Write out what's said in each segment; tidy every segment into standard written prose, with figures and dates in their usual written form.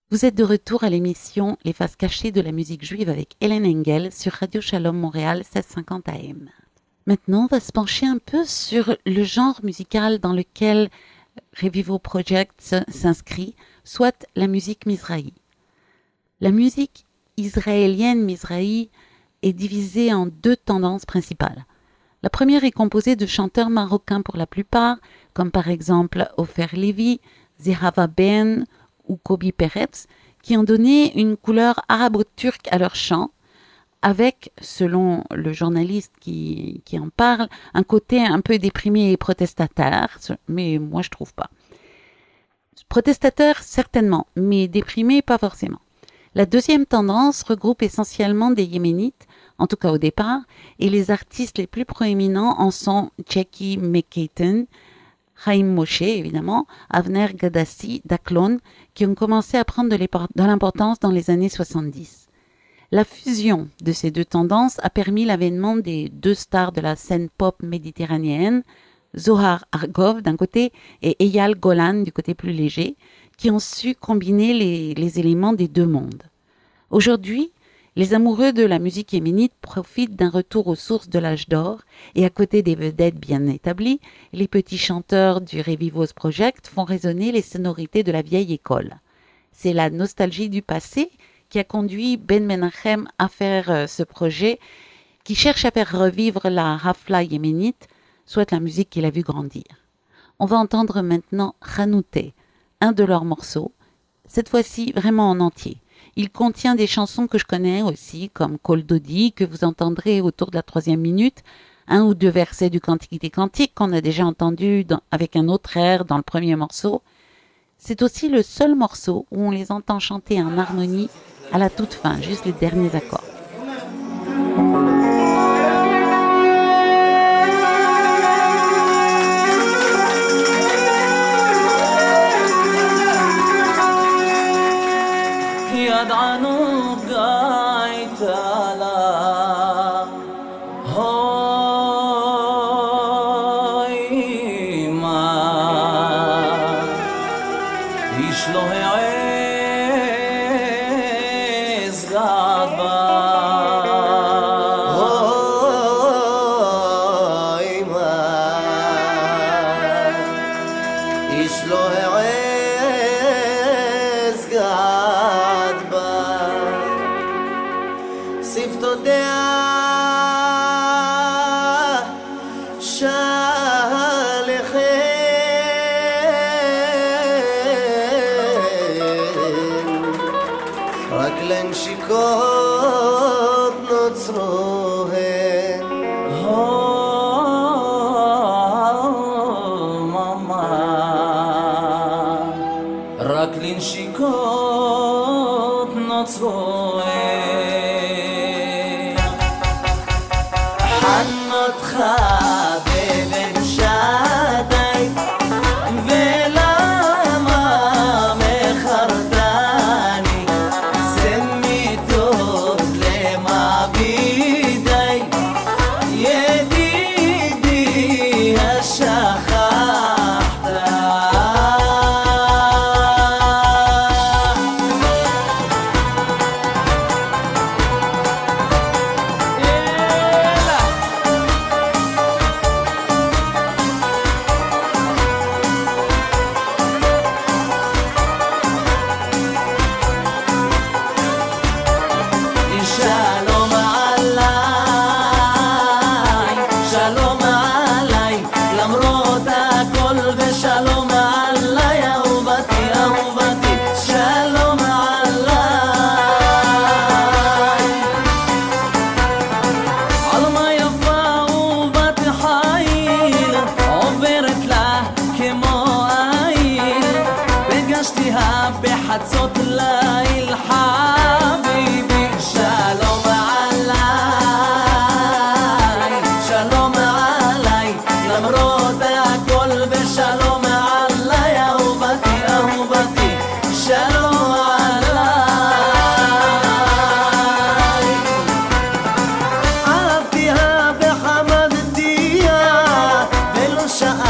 Vous êtes de retour à l'émission Les faces cachées de la musique juive avec Hélène Engel sur Radio Shalom Montréal 1650 AM. Maintenant, on va se pencher un peu sur le genre musical dans lequel Revivo Project s'inscrit, soit la musique mizrahi. La musique israélienne mizrahi est divisée en deux tendances principales. La première est composée de chanteurs marocains pour la plupart, comme par exemple Ofer Levi, Zehava Ben ou Kobi Peretz, qui ont donné une couleur arabo-turque à leur chant, avec, selon le journaliste qui en parle, un côté un peu déprimé et protestataire, mais moi je trouve pas. Protestataire certainement, mais déprimé pas forcément. La deuxième tendance regroupe essentiellement des Yéménites, en tout cas au départ, et les artistes les plus proéminents en sont Jackie McKeiten, Chaim Moshe, évidemment, Avner Gadassi, d'Aklon, qui ont commencé à prendre de l'importance dans les années 70. La fusion de ces deux tendances a permis l'avènement des deux stars de la scène pop méditerranéenne, Zohar Argov d'un côté et Eyal Golan du côté plus léger, qui ont su combiner les éléments des deux mondes. Aujourd'hui, les amoureux de la musique yéménite profitent d'un retour aux sources de l'âge d'or et à côté des vedettes bien établies, les petits chanteurs du Revivos Project font résonner les sonorités de la vieille école. C'est la nostalgie du passé qui a conduit Ben Menachem à faire ce projet qui cherche à faire revivre la hafla yéménite, soit la musique qu'il a vu grandir. On va entendre maintenant Hanouté, un de leurs morceaux, cette fois-ci vraiment en entier. Il contient des chansons que je connais aussi, comme Kol Dodi, que vous entendrez autour de la 3e minute, un ou deux versets du Cantique des Cantiques qu'on a déjà entendu avec un autre air dans le premier morceau. C'est aussi le seul morceau où on les entend chanter en harmonie à la toute fin, juste les derniers accords.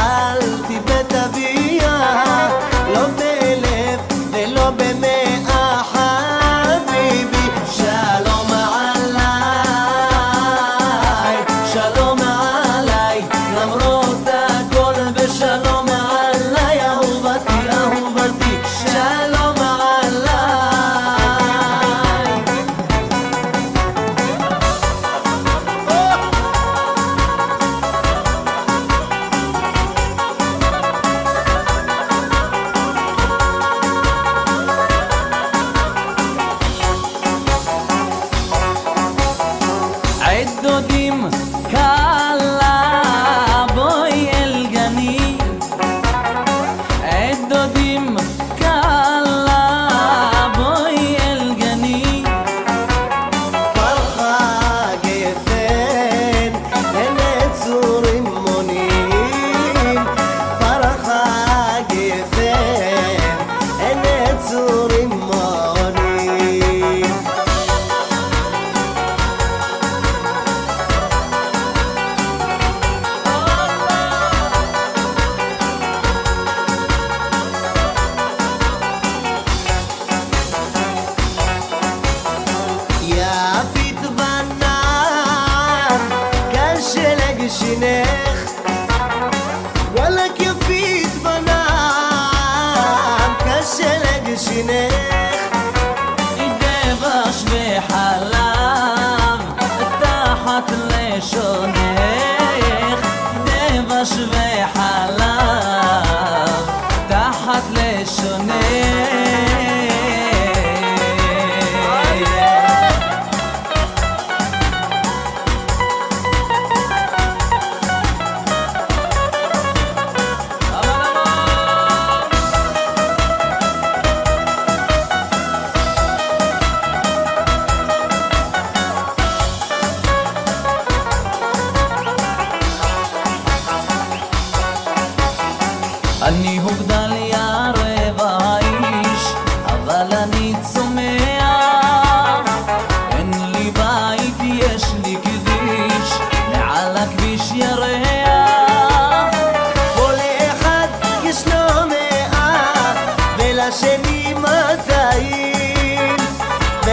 שאלתי ותביע לא ב1,000 ולא ב100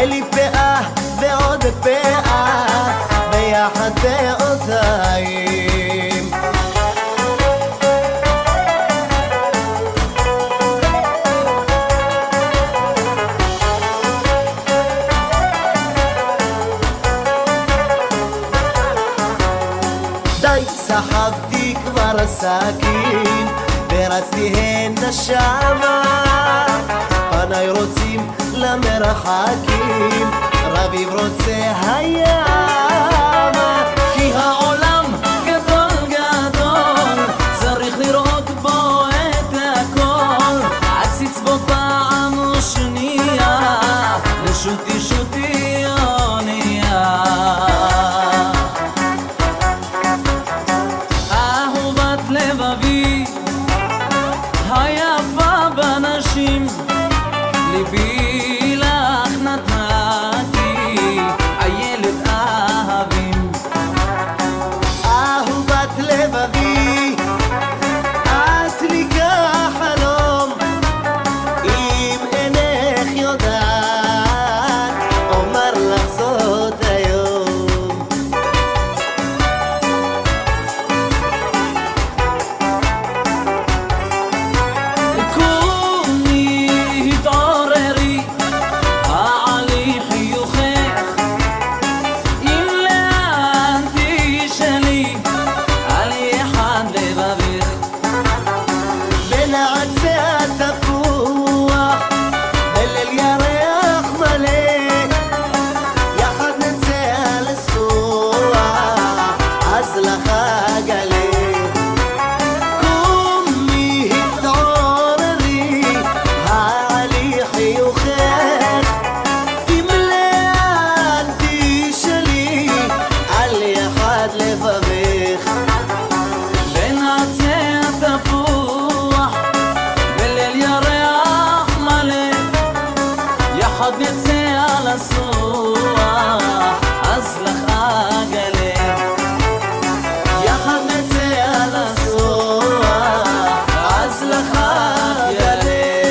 לי פאה ועוד פאה ביחד באותיים די סחבתי כבר הסכין ורצתי הנה שמה פניי רוצים למרחקים רביב רוצה הימה כי העולם גדול גדול צריך לראות בו את הכל עציץ בו פעם ושנייה לשוטי שוטי אונייה אהובת לבבי היפה בנשים ליבי לך נתתי הילד אהבים אהובת לבבי את לי כחלום אם אינך יודעת אומר לך זאת היום קומי התעוררי העלי חיוכך אם לאן תשאלי על אחד לבבך בין עצי התפוח בליל ירח מלא יחד נצא לסוח אז לחג הלב קומי התעוררי העלי חיוכך אם לאן תשאלי על אחד לבבך בין עצי התפוח בליל ירח מלא יחד נצא לסוח אז לחג הלב יחד נצא לסוח אז לחג הלב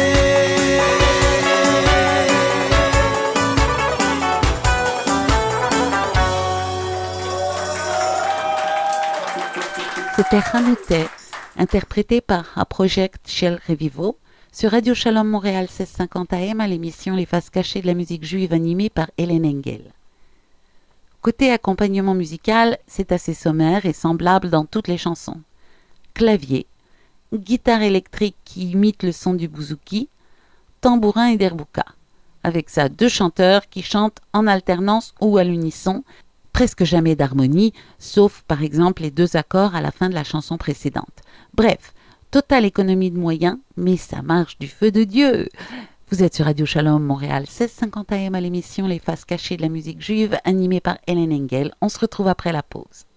C'était Hanouté, interprété par un project Shell Revivo sur Radio Shalom Montréal 1650 AM à l'émission Les Faces Cachées de la musique juive animée par Hélène Engel. Côté accompagnement musical, c'est assez sommaire et semblable dans toutes les chansons. Clavier, guitare électrique qui imite le son du bouzouki, tambourin et derbouka. Avec ça, deux chanteurs qui chantent en alternance ou à l'unisson, presque jamais d'harmonie, sauf par exemple les deux accords à la fin de la chanson précédente. Bref, totale économie de moyens, mais ça marche du feu de Dieu. Vous êtes sur Radio Shalom Montréal 1650 AM à l'émission Les Faces Cachées de la musique juive animée par Hélène Engel. On se retrouve après la pause.